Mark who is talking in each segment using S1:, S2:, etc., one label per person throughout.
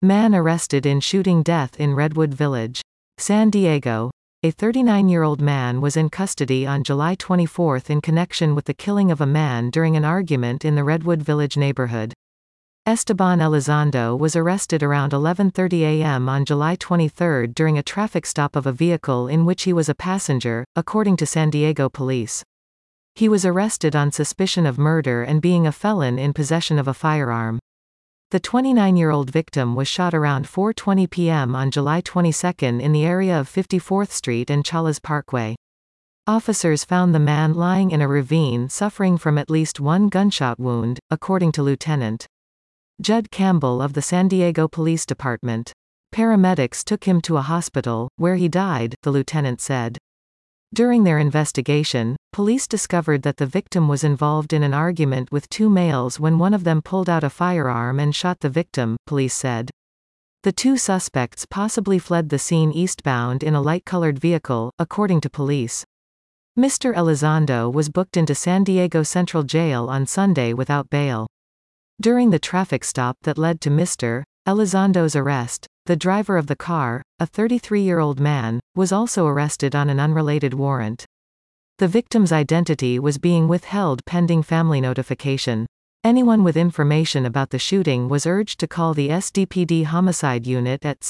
S1: Man arrested in shooting death in Redwood Village. San Diego. A 39-year-old man was in custody on July 24 in connection with the killing of a man during an argument in the Redwood Village neighborhood. Esteban Elizondo was arrested around 11:30 a.m. on July 23 during a traffic stop of a vehicle in which he was a passenger, according to San Diego police. He was arrested on suspicion of murder and being a felon in possession of a firearm. The 29-year-old victim was shot around 4:20 p.m. on July 22 in the area of 54th Street and Challis Parkway. Officers found the man lying in a ravine suffering from at least one gunshot wound, according to Lieutenant Judd Campbell of the San Diego Police Department. Paramedics took him to a hospital, where he died, the lieutenant said. During their investigation, police discovered that the victim was involved in an argument with two males when one of them pulled out a firearm and shot the victim, police said. The two suspects possibly fled the scene eastbound in a light-colored vehicle, according to police. Mr. Elizondo was booked into San Diego Central Jail on Sunday without bail. During the traffic stop that led to Mr. Elizondo's arrest, the driver of the car, a 33-year-old man, was also arrested on an unrelated warrant. The victim's identity was being withheld pending family notification. Anyone with information about the shooting was urged to call the SDPD Homicide Unit at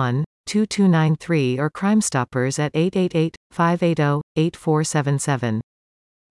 S1: 619-531-2293 or Crime Stoppers at 888-580-8477.